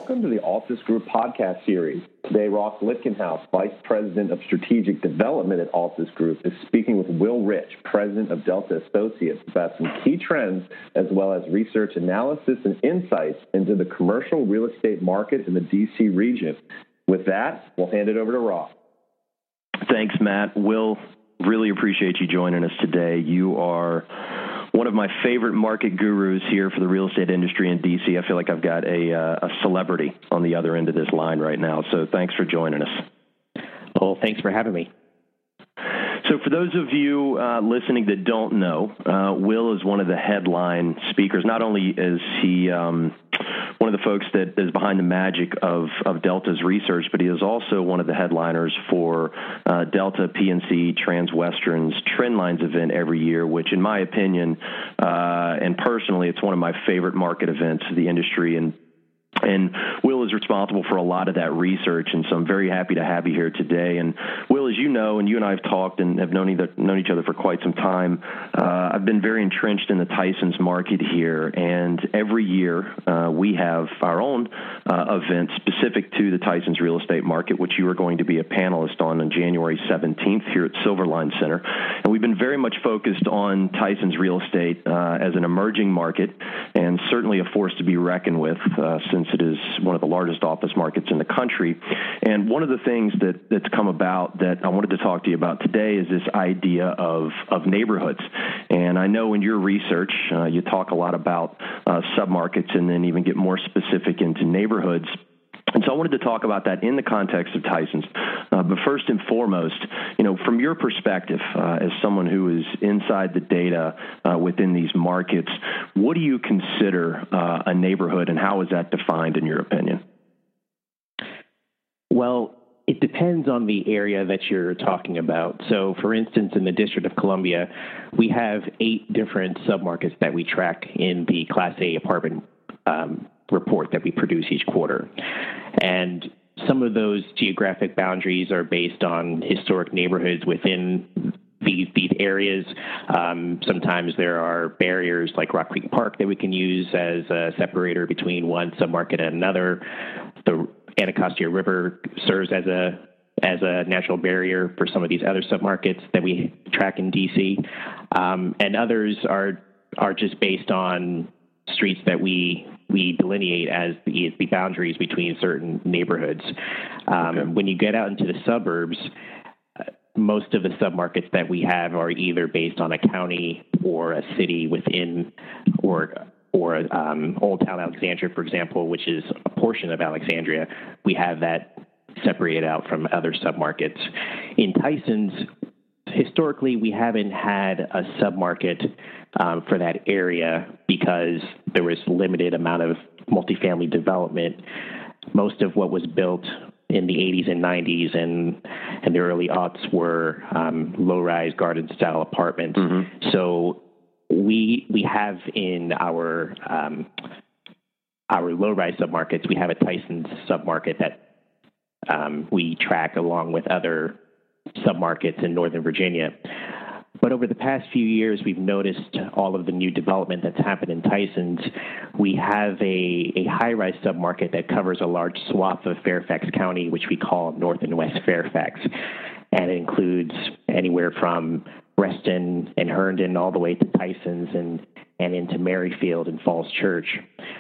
welcome to the Altus Group podcast series. Today, Ross Litkenhouse, Vice President of Strategic Development at Altus Group, is speaking with Will Rich, President of Delta Associates, about some key trends as well as research analysis and insights into the commercial real estate market in the D.C. region. With that, we'll hand it over to Ross. Thanks, Matt. Will, really appreciate you joining us today. You are one of my favorite market gurus here for the real estate industry in D.C. I feel like I've got a celebrity on the other end of this line right now, so thanks for joining us. Well, thanks for having me. So for those of you listening that don't know, Will is one of the headline speakers. Not only is he one of the folks that is behind the magic of Delta's research, but he is also one of the headliners for Delta PNC Transwestern's Trendlines event every year, which in my opinion, and personally, it's one of my favorite market events of the industry. And Will is responsible for a lot of that research, and so I'm very happy to have you here today. And Will, as you know, and you and I have talked and have known each other for quite some time, I've been very entrenched in the Tysons market here, and every year we have our own event specific to the Tysons real estate market, which you are going to be a panelist on January 17th here at Silverline Center. And we've been very much focused on Tysons real estate as an emerging market, and certainly a force to be reckoned with since it is one of the largest office markets in the country. And one of the things that's come about that I wanted to talk to you about today is this idea of neighborhoods. And I know in your research, you talk a lot about submarkets and then even get more specific into neighborhoods. And so I wanted to talk about that in the context of Tysons. But first and foremost, from your perspective, as someone who is inside the data within these markets, what do you consider a neighborhood, and how is that defined in your opinion? Well, it depends on the area that you're talking about. So, for instance, in the District of Columbia, we have 8 different submarkets that we track in the Class A apartment report that we produce each quarter. And some of those geographic boundaries are based on historic neighborhoods within these areas. Sometimes there are barriers like Rock Creek Park that we can use as a separator between one submarket and another. The Anacostia River serves as a natural barrier for some of these other submarkets that we track in DC. And others are just based on streets that we delineate as the boundaries between certain neighborhoods. Okay. When you get out into the suburbs, most of the submarkets that we have are either based on a county or a city within, or Old Town Alexandria, for example, which is a portion of Alexandria. We have that separated out from other submarkets. In Tysons, historically, we haven't had a submarket for that area because there was limited amount of multifamily development. Most of what was built in the 80s and 90s and the early aughts were low-rise garden-style apartments. Mm-hmm. So we have in our low-rise submarkets, we have a Tysons submarket that we track along with other submarkets in Northern Virginia. But over the past few years, we've noticed all of the new development that's happened in Tysons. We have a high-rise submarket that covers a large swath of Fairfax County, which we call North and West Fairfax. And it includes anywhere from Reston and Herndon all the way to Tysons and into Merrifield and Falls Church.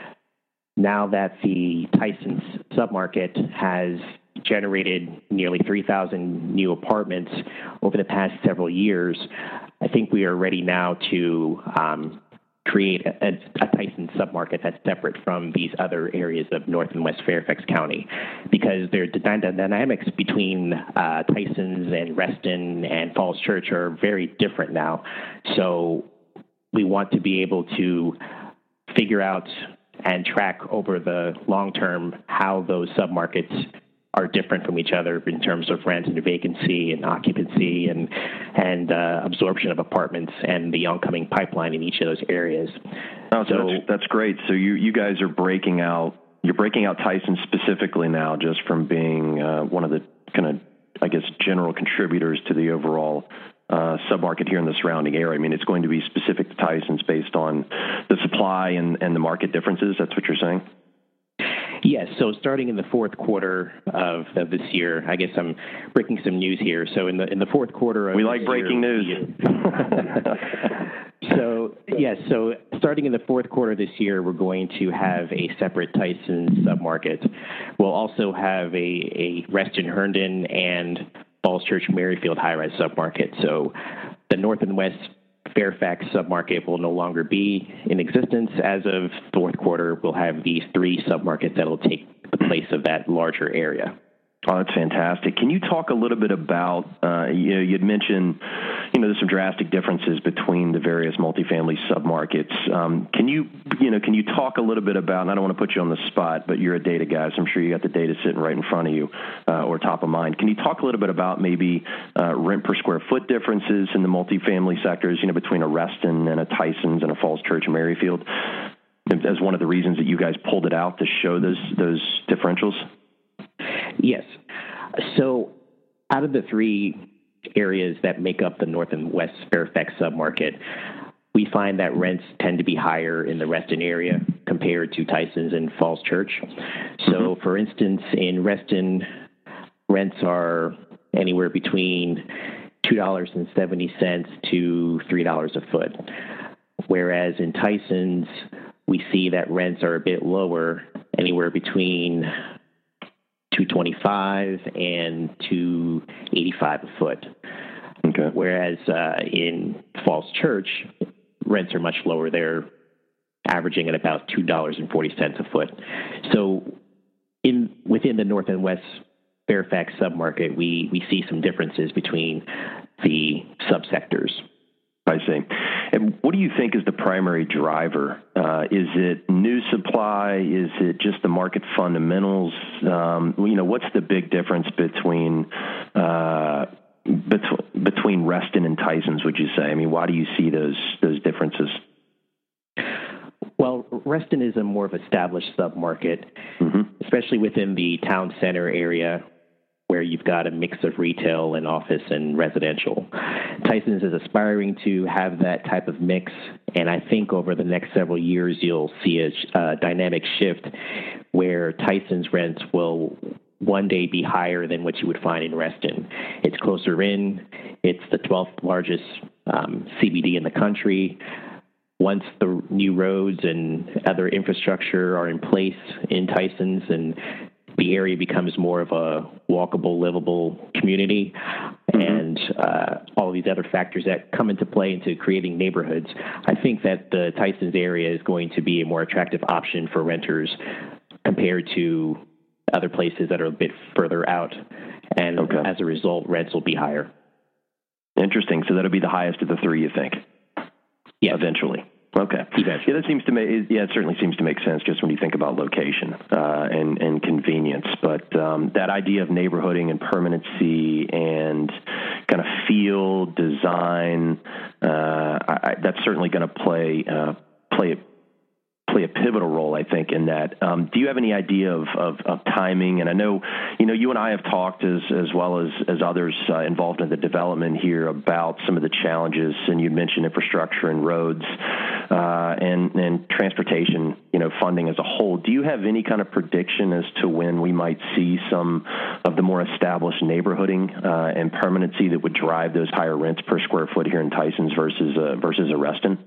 Now that the Tysons submarket has generated nearly 3,000 new apartments over the past several years, I think we are ready now to create a Tysons submarket that's separate from these other areas of North and West Fairfax County, because the dynamics between Tysons and Reston and Falls Church are very different now. So we want to be able to figure out and track over the long term how those submarkets are different from each other in terms of rent and vacancy and occupancy and absorption of apartments and the oncoming pipeline in each of those areas. Oh, so that's great. So you guys are breaking out Tysons specifically now, just from being one of the kind of, I guess, general contributors to the overall submarket here in the surrounding area. I mean, it's going to be specific to Tysons based on the supply and the market differences. That's what you're saying? Yes, so starting in the fourth quarter of this year, I guess I'm breaking some news here. So in the fourth quarter of we like breaking news. So starting in the fourth quarter this year, we're going to have a separate Tysons submarket. We'll also have a Reston Herndon and Falls Church Merrifield high-rise submarket. So the North and West Fairfax submarket will no longer be in existence. As of fourth quarter, we'll have these three submarkets that will take the place of that larger area. Oh, that's fantastic. Can you talk a little bit about, you'd mentioned, there's some drastic differences between the various multifamily submarkets. Can you talk a little bit about, and I don't want to put you on the spot, but you're a data guy, so I'm sure you got the data sitting right in front of you or top of mind. Can you talk a little bit about maybe rent per square foot differences in the multifamily sectors, between a Reston and a Tysons and a Falls Church and Merrifield, as one of the reasons that you guys pulled it out to show those differentials? Yes. So out of the three areas that make up the North and West Fairfax submarket, we find that rents tend to be higher in the Reston area compared to Tysons and Falls Church. So, for instance, in Reston, rents are anywhere between $2.70 to $3 a foot, whereas in Tysons, we see that rents are a bit lower, anywhere between $225 and $285 a foot. Okay. Whereas in Falls Church, rents are much lower. They're averaging at about $2.40 a foot. So within the North and West Fairfax submarket, we see some differences between the subsectors. I see. And what do you think is the primary driver? Is it new supply? Is it just the market fundamentals? What's the big difference between Reston and Tysons, would you say? I mean, why do you see those differences? Well, Reston is a more of established submarket, especially within the town center area, where you've got a mix of retail and office and residential. Tysons is aspiring to have that type of mix, and I think over the next several years you'll see a dynamic shift where Tysons rents will one day be higher than what you would find in Reston. It's closer in. It's the 12th largest CBD in the country. Once the new roads and other infrastructure are in place in Tysons, and the area becomes more of a walkable, livable community, and all of these other factors that come into play into creating neighborhoods, I think that the Tysons area is going to be a more attractive option for renters compared to other places that are a bit further out, and as a result, rents will be higher. Interesting. So that'll be the highest of the three, you think? Yes. Eventually. Okay. Eventually. Yeah, that seems to make. Yeah, it certainly seems to make sense just when you think about location and convenience. But that idea of neighborhooding and permanency and kind of feel, design, that's certainly going to play a pivotal role, I think, in that. Do you have any idea of timing? And I know, you and I have talked as well as others involved in the development here about some of the challenges, and you mentioned infrastructure and roads and transportation, funding as a whole. Do you have any kind of prediction as to when we might see some of the more established neighborhooding and permanency that would drive those higher rents per square foot here in Tysons versus a Reston?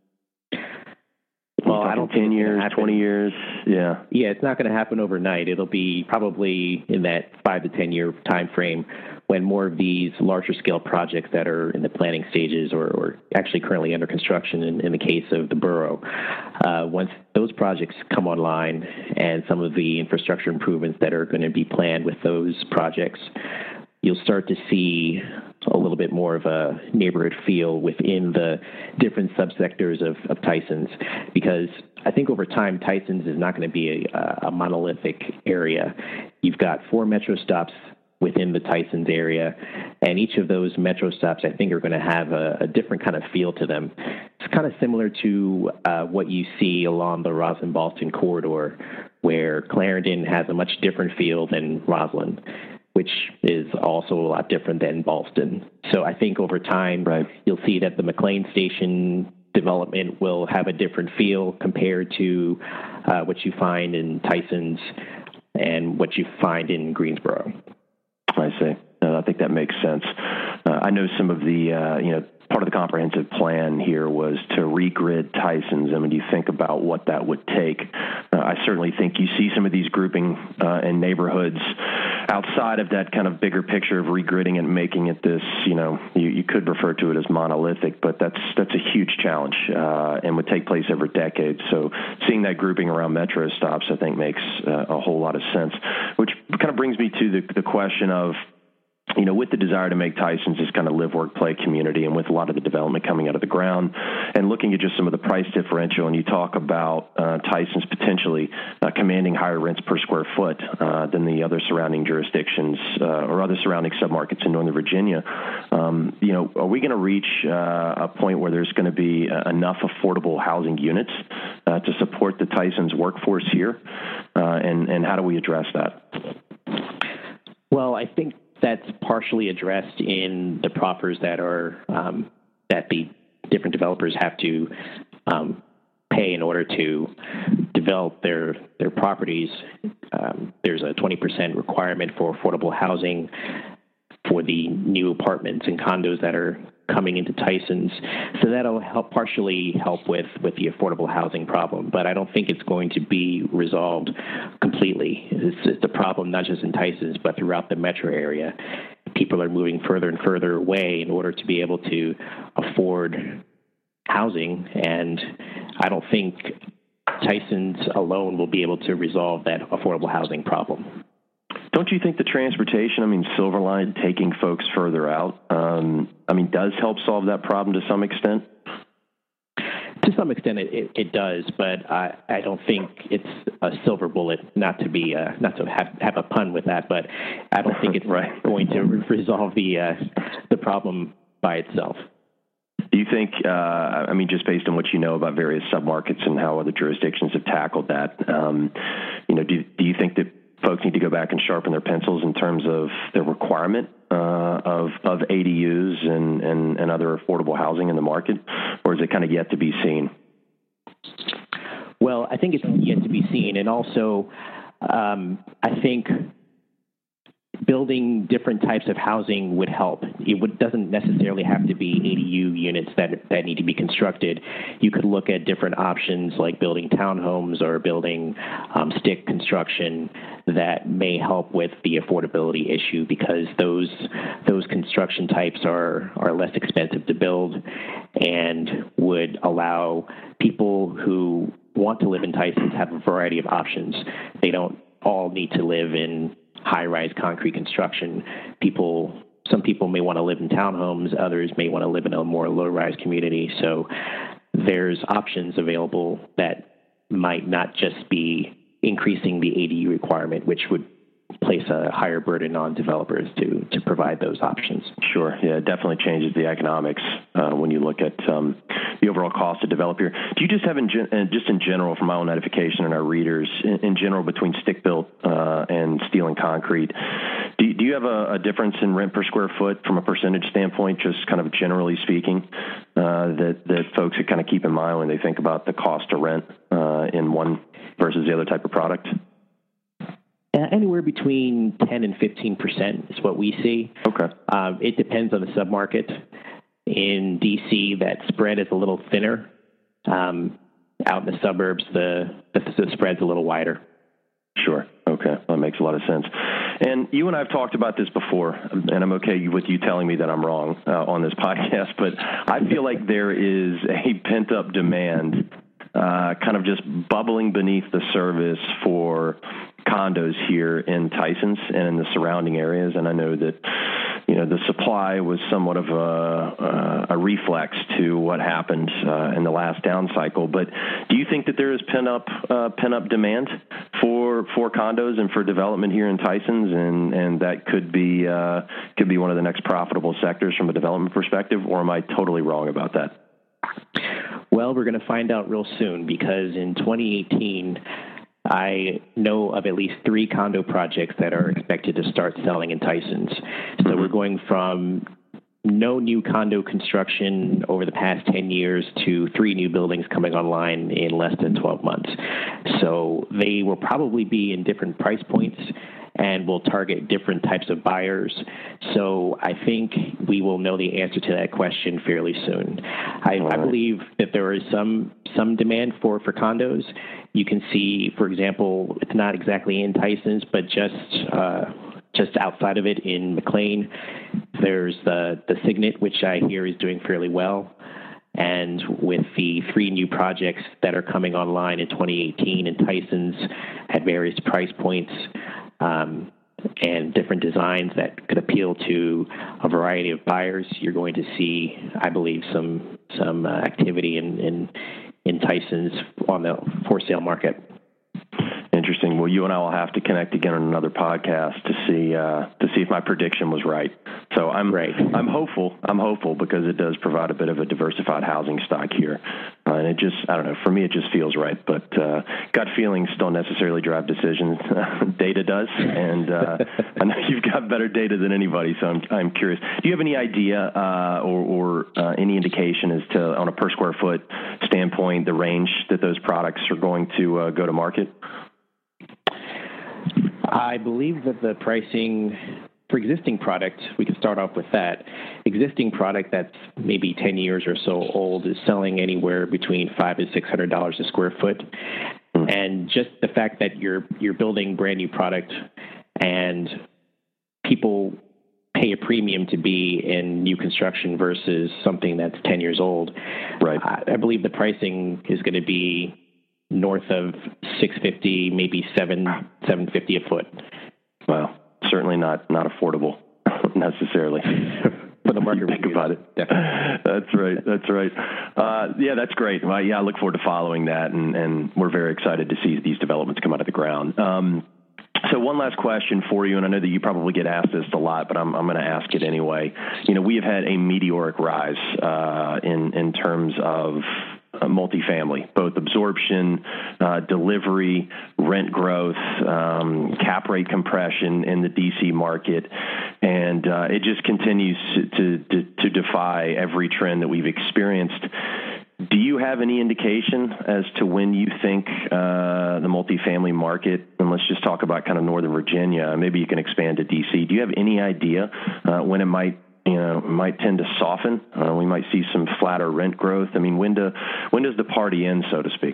Well, I don't think 10 years, 20 years, yeah. Yeah, it's not going to happen overnight. It'll be probably in that 5 to 10 year time frame when more of these larger scale projects that are in the planning stages or actually currently under construction in the case of the borough, once those projects come online and some of the infrastructure improvements that are going to be planned with those projects, you'll start to see a little bit more of a neighborhood feel within the different subsectors of Tysons, because I think over time, Tysons is not going to be a monolithic area. You've got 4 metro stops within the Tysons area, and each of those metro stops, I think, are going to have a different kind of feel to them. It's kind of similar to what you see along the Roslyn-Ballston corridor, where Clarendon has a much different feel than Roslyn, which is also a lot different than Ballston. So I think over time, you'll see that the McLean Station development will have a different feel compared to what you find in Tysons. and what you find in Greensboro. I see. I think that makes sense. I know some of the, part of the comprehensive plan here was to regrid Tysons. I mean, do you think about what that would take? I certainly think you see some of these grouping in neighborhoods outside of that kind of bigger picture of regridding and making it this, you could refer to it as monolithic, but that's a huge challenge and would take place over decades. So seeing that grouping around metro stops, I think, makes a whole lot of sense, which kind of brings me to the question of, with the desire to make Tysons this kind of live, work, play community, and with a lot of the development coming out of the ground, and looking at just some of the price differential, and you talk about Tysons potentially commanding higher rents per square foot than the other surrounding jurisdictions or other surrounding submarkets in Northern Virginia, are we going to reach a point where there's going to be enough affordable housing units to support the Tysons workforce here? And how do we address that? Well, I think that's partially addressed in the proffers that are that the different developers have to pay in order to develop their properties. There's a 20% requirement for affordable housing for the new apartments and condos that are coming into Tysons. So that'll partially help with the affordable housing problem, but I don't think it's going to be resolved completely. It's a problem not just in Tysons, but throughout the metro area. People are moving further and further away in order to be able to afford housing, and I don't think Tysons alone will be able to resolve that affordable housing problem. Don't you think the transportation, Silverline taking folks further out, does help solve that problem to some extent? To some extent, it does, but I don't think it's a silver bullet. Not to have a pun with that, but I don't think it's right. going to resolve the problem by itself. Do you think, just based on what you know about various submarkets and how other jurisdictions have tackled that, do you think that folks need to go back and sharpen their pencils in terms of the requirement of ADUs and other affordable housing in the market, or is it kind of yet to be seen? Well, I think it's yet to be seen, and also I think building different types of housing would help. It doesn't necessarily have to be ADU units that need to be constructed. You could look at different options like building townhomes or building stick construction that may help with the affordability issue, because those construction types are less expensive to build and would allow people who want to live in Tysons have a variety of options. They don't all need to live in high-rise concrete construction. Some people may want to live in townhomes, others may want to live in a more low-rise community. So there's options available that might not just be increasing the ADU requirement, which would place a higher burden on developers to provide those options. Sure. Yeah, it definitely changes the economics when you look at the overall cost to develop here. Do you just have, just in general, for my own edification and our readers, in general, between stick-built and steel and concrete, do you have a difference in rent per square foot from a percentage standpoint, just kind of generally speaking, that folks should kind of keep in mind when they think about the cost to rent in one versus the other type of product? Anywhere between 10 and 15% is what we see. Okay. It depends on the submarket. In D.C., that spread is a little thinner. Out in the suburbs, the spread's a little wider. Sure. Okay. That makes a lot of sense. And you and I have talked about this before, and I'm okay with you telling me that I'm wrong on this podcast, but I feel like there is a pent-up demand kind of just bubbling beneath the surface for condos here in Tysons and in the surrounding areas. And I know that, the supply was somewhat of a reflex to what happened in the last down cycle. But do you think that there is pent-up demand for condos and for development here in Tysons, and that could be one of the next profitable sectors from a development perspective, or am I totally wrong about that? Well, we're going to find out real soon, because in 2018, I know of at least 3 condo projects that are expected to start selling in Tysons. So we're going from no new condo construction over the past 10 years to 3 new buildings coming online in less than 12 months. So they will probably be in different price points and will target different types of buyers. So I think we will know the answer to that question fairly soon. I believe that there is some demand for condos. You can see, for example, it's not exactly in Tysons, but just outside of it in McLean, there's the Signet, which I hear is doing fairly well. And with the 3 new projects that are coming online in 2018 in Tysons at various price points, and different designs that could appeal to a variety of buyers, you're going to see, I believe, some activity in Tysons on the for sale market. Interesting. Well, you and I will have to connect again on another podcast to see if my prediction was right. So I'm hopeful. I'm hopeful because it does provide a bit of a diversified housing stock here, and it just, I don't know, for me it just feels right. But gut feelings don't necessarily drive decisions. Data does, and I know you've got better data than anybody. So I'm curious. Do you have any idea or any indication as to, on a per square foot standpoint, the range that those products are going to go to market? I believe that the pricing for existing product, we can start off with that. Existing product that's maybe 10 years or so old is selling anywhere between $500 and $600 a square foot. And just the fact that you're building brand new product and people pay a premium to be in new construction versus something that's 10 years old. Right. I believe the pricing is going to be north of $650, maybe $750 a foot. Wow, certainly not affordable necessarily. For the market, think about it. Definitely. That's right. Yeah, that's great. Well, yeah, I look forward to following that, and we're very excited to see these developments come out of the ground. So one last question for you, and I know that you probably get asked this a lot, but I'm going to ask it anyway. You know, we have had a meteoric rise in terms of multifamily, both absorption, delivery, rent growth, cap rate compression in the DC market, and it just continues to defy every trend that we've experienced. Do you have any indication as to when you think the multifamily market, and let's just talk about kind of Northern Virginia, maybe you can expand to DC, do you have any idea when it might tend to soften? We might see some flatter rent growth. I mean, when does the party end, so to speak?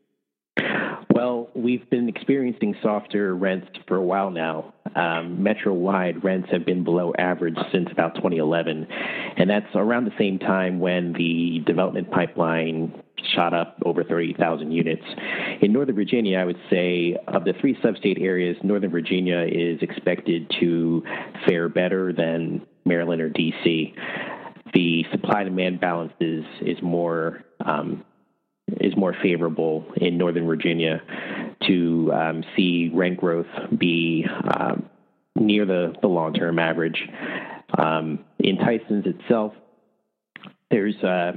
Well, we've been experiencing softer rents for a while now. Metro-wide rents have been below average since about 2011, and that's around the same time when the development pipeline shot up over 30,000 units. In Northern Virginia, I would say of the 3 sub-state areas, Northern Virginia is expected to fare better than Maryland or D.C. The supply-demand balance is more favorable in Northern Virginia to see rent growth be near the long-term average. In Tysons itself, there's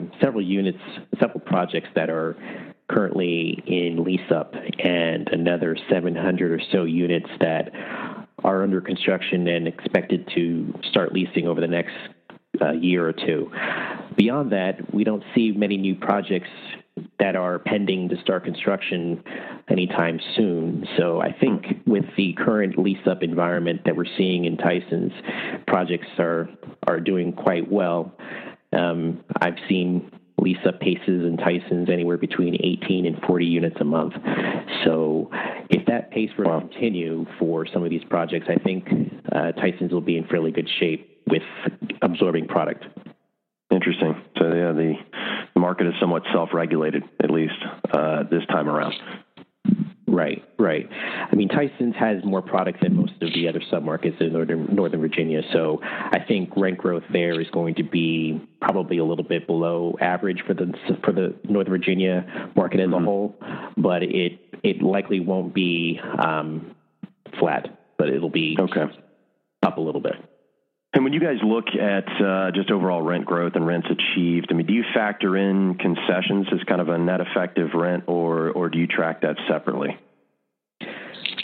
several projects that are currently in lease-up, and another 700 or so units that are under construction and expected to start leasing over the next year or two. Beyond that, we don't see many new projects that are pending to start construction anytime soon. So I think with the current lease-up environment that we're seeing in Tysons, projects are doing quite well. I've seen lease-up paces in Tysons anywhere between 18 and 40 units a month. So if that pace were to continue for some of these projects, I think Tysons will be in fairly good shape with absorbing product. Interesting. So yeah, the market is somewhat self-regulated, at least this time around. Right. I mean, Tysons has more product than most of the other submarkets in Northern Virginia, so I think rent growth there is going to be probably a little bit below average for the Northern Virginia market as a whole, but it likely won't be flat, but it'll be up a little bit. And when you guys look at just overall rent growth and rents achieved, I mean, do you factor in concessions as kind of a net effective rent, or do you track that separately?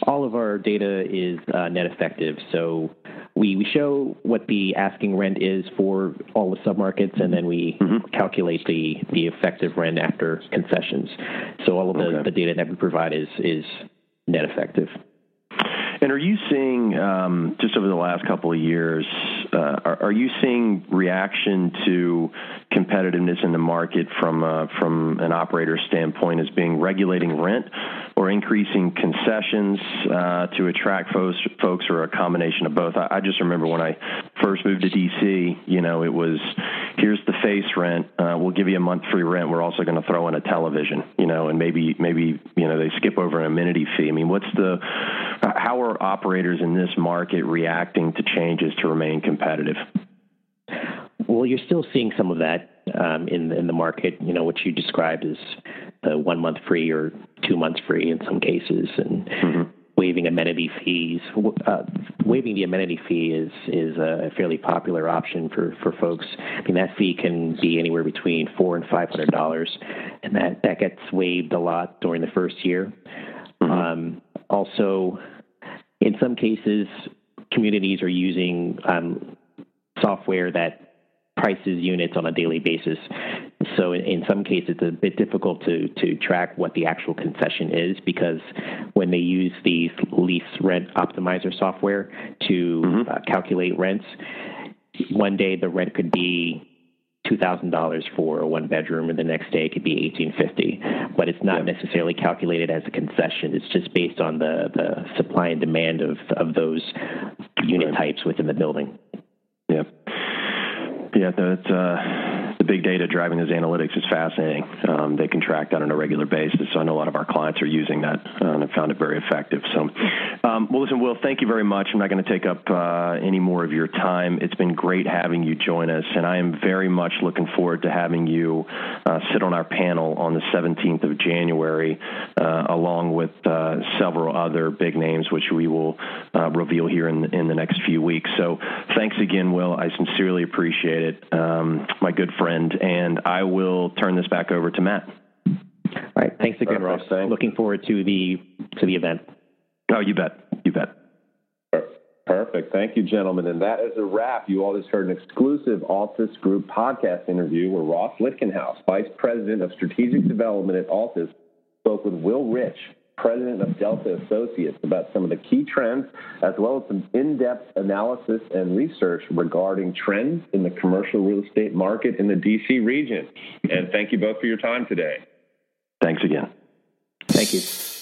All of our data is net effective, so we show what the asking rent is for all the submarkets, and then we calculate the effective rent after concessions. So all of the data that we provide is net effective. And are you seeing, just over the last couple of years, are you seeing reaction to competitiveness in the market from an operator standpoint as being regulating rent or increasing concessions to attract folks, or a combination of both? I just remember when I first moved to D.C., it was, here's the face rent, we'll give you a month free rent, we're also going to throw in a television, and maybe they skip over an amenity fee. I mean, how are operators in this market reacting to changes to remain competitive? Well, you're still seeing some of that in the market, what you described as 1 month free or 2 months free in some cases, and waiving amenity fees. Waiving the amenity fee is a fairly popular option for folks. I mean, that fee can be anywhere between $400 and $500, and that gets waived a lot during the first year. Also, in some cases, communities are using software that prices units on a daily basis. So in some cases, it's a bit difficult to track what the actual concession is, because when they use these lease rent optimizer software to calculate rents, one day the rent could be $2,000 for a one bedroom, and the next day it could be $1,850. But it's not necessarily calculated as a concession. It's just based on the supply and demand of those unit types within the building. Yeah. Yeah, the big data driving those analytics is fascinating. They can track that on a regular basis. So I know a lot of our clients are using that and have found it very effective. So, well, listen, Will, thank you very much. I'm not going to take up any more of your time. It's been great having you join us, and I am very much looking forward to having you sit on our panel on the 17th of January, along with several other big names, which we will reveal here in the next few weeks. So thanks again, Will. I sincerely appreciate it, my good friend, and I will turn this back over to Matt. All right. Thanks again, Ross. Looking forward to the event. Oh, you bet. You bet. Perfect. Thank you, gentlemen. And that is a wrap. You all just heard an exclusive Altus Group podcast interview where Ross Lichtgenhaus, Vice President of Strategic Development at Altus, spoke with Will Rich, President of Delta Associates, about some of the key trends, as well as some in-depth analysis and research regarding trends in the commercial real estate market in the D.C. region. And thank you both for your time today. Thanks again. Thank you.